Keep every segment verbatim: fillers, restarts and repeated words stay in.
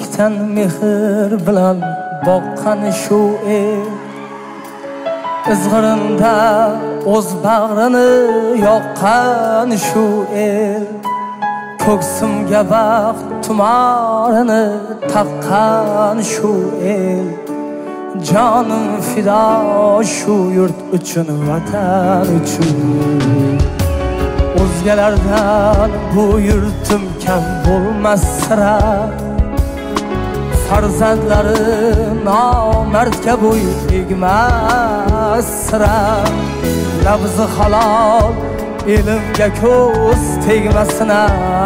o'zbekdan mehr bilan boqqan shu el izg'irinda o'z bag'rini yoqqan shu el ko'ksimga baxt tumarini taqqan shu el jonim fido shu yurt uchun vatan uchun o'zgalardan bu yurtim kam bo'lmas sira farzandlari nomardga bo'y egmas sira nabzi halol elimga ko'z tegmasina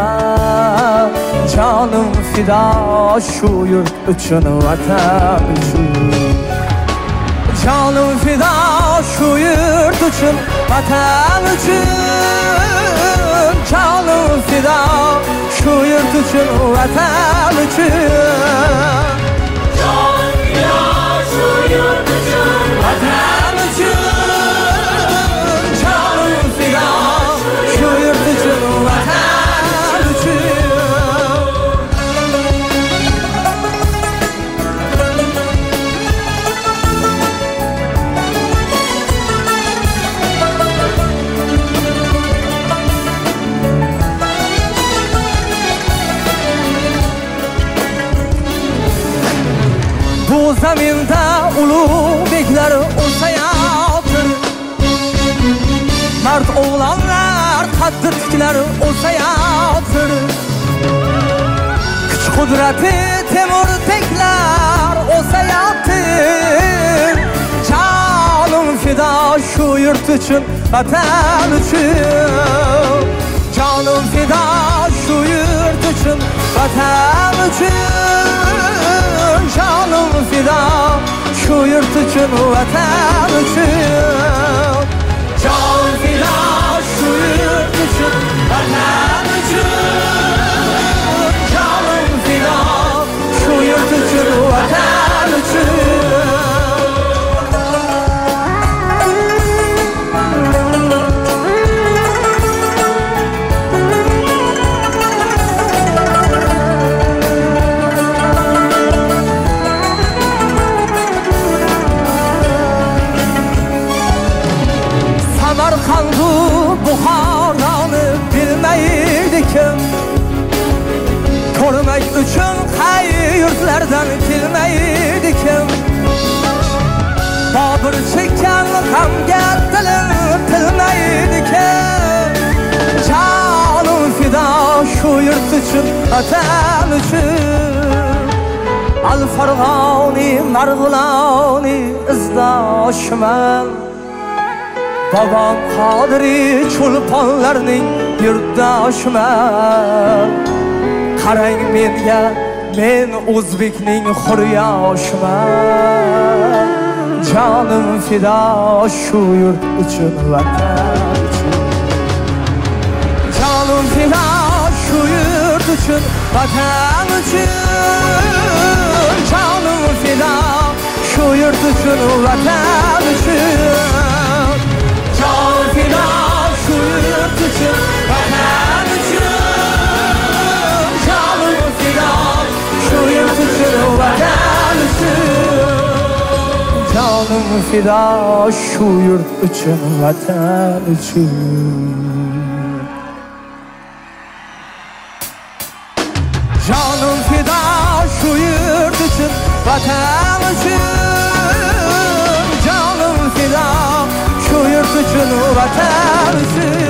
jonim fido shu yurt uchun vatan uchun jonim fido shu yurt uchun vatan uchun jonim fido shu yurt uchun vatan uchun jonim fido shu yurt uchun vatan uchun jonim fido shu yurt uchun vatan uchun bu zaminda ulug' beklar o'sayotir mard o'g'lonlar qaddi tiklar o'sayotir kuch qudrati temur teklar o'sayotir jonim fido shu yurt uchun vatan uchun jonim fido shu yurt uchun vatan uchun jonim fido shu yurt uchun vatan uchun jonim fido shu yurt uchun vatan uchun jonim fido shu yurt uchun vatan uchun Samarqandu Buxoroni bilmaydi kim ko'rmak uchun qay yurtlardan kelmaydi kim Bobur chekkan g'amga dilim tilmaydi kim jonim fido shu yurt uchun vatan uchun Al Farg'oni Marg'iloni izdoshman Babam Qodiri chulponlarning yurtdoshiman qarang menga men o'zbekning xuryoshiman jonim fido shu yurt uchun vatan uchun jonim fido shu yurt uchun vatan uchun jonim fido shu yurt uchun vatan uchun jonim fido shu yurt uchun vatan uchun jonim fido shu yurt uchun vatan uchun jonim fido shu yurt uchun vatan uchun jonim fido shu yurt uchun vatan uchun jonim fido shu yurt uchun vatan uchun